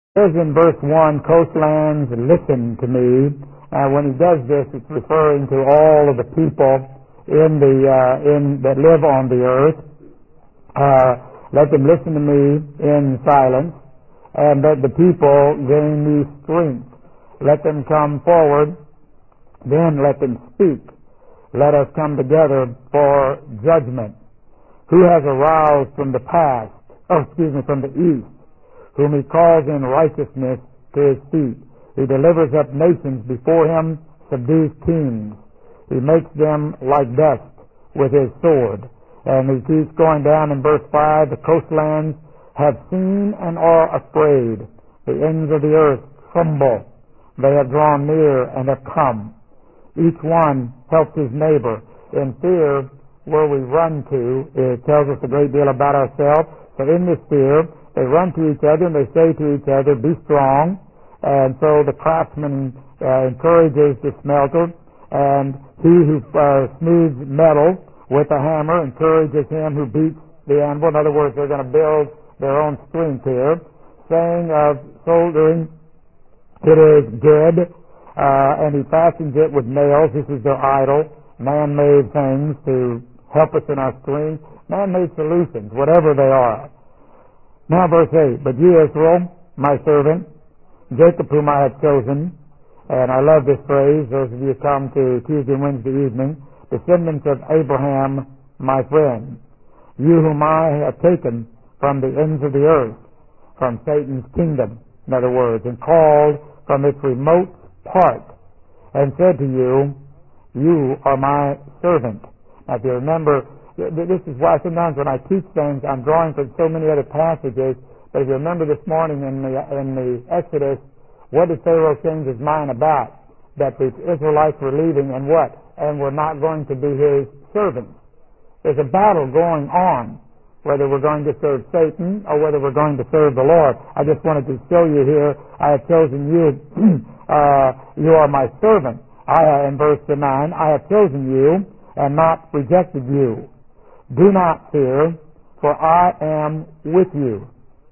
says in verse 1, coastlands, listen to me. When he does this, it's referring to all of the people that live on the earth. Let them listen to me in silence, and let the people gain me strength. Let them come forward, then let them speak. Let us come together for judgment. Who has aroused from the from the east, whom he calls in righteousness to his feet. He delivers up nations before him, subdues kings. He makes them like dust with his sword. And he keeps going down in verse 5, the coastlands have seen and are afraid. The ends of the earth tremble. They have drawn near and have come. Each one helps his neighbor. In fear, where we run to, it tells us a great deal about ourselves. So in this fear, they run to each other and they say to each other, be strong. And so the craftsman encourages the smelter, and he who smooths metal with a hammer encourages him who beats the anvil. In other words, they're going to build their own strength here. Saying of soldering, it is good, and he fastens it with nails. This is their idol, man-made things to help us in our strength, man-made solutions, whatever they are. Now verse 8, but you, Israel, my servant, Jacob whom I have chosen, and I love this phrase, those of you who come to Tuesday and Wednesday evening, descendants of Abraham, my friend, you whom I have taken from the ends of the earth, from Satan's kingdom, in other words, and called from its remote part, and said to you, you are my servant. Now if you remember, this is why sometimes when I teach things, I'm drawing from so many other passages. But if you remember this morning in the Exodus, what did Pharaoh change his mind about? That the Israelites were leaving and what? And were not going to be his servants. There's a battle going on, whether we're going to serve Satan or whether we're going to serve the Lord. I just wanted to show you here, I have chosen you, you are my servant. In verse 9, I have chosen you and not rejected you. Do not fear, for I am with you.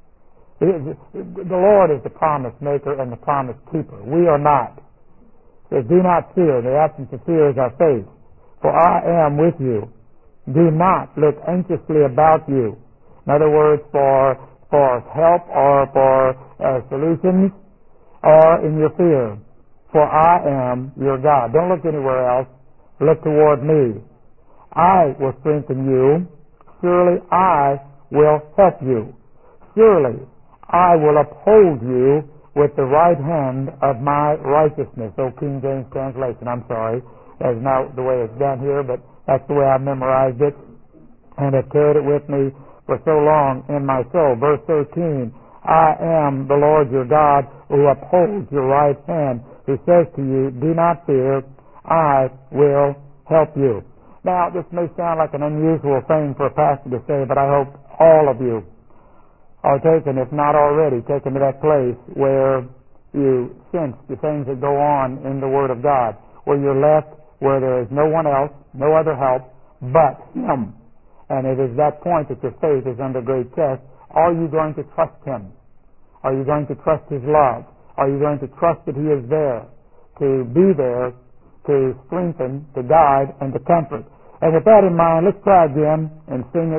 The Lord is the promise maker and the promise keeper. We are not. It says, do not fear. The absence of fear is our faith. For I am with you. Do not look anxiously about you. In other words, for help or for solutions or in your fear. For I am your God. Don't look anywhere else. Look toward me. I will strengthen you. Surely I will help you. Surely I will uphold you with the right hand of my righteousness. Oh, King James translation, I'm sorry. That's not the way it's done here, but that's the way I memorized it and have carried it with me for so long in my soul. Verse 13, I am the Lord your God who upholds your right hand, who says to you, do not fear, I will help you. Now, this may sound like an unusual thing for a pastor to say, but I hope all of you are taken, if not already, taken to that place where you sense the things that go on in the Word of God, where you're left, where there is no one else, no other help but Him. And it is that point that your faith is under great test. Are you going to trust Him? Are you going to trust His love? Are you going to trust that He is there, to be there, to strengthen, to guide, and to comfort? And with that in mind, let's try again and sing it.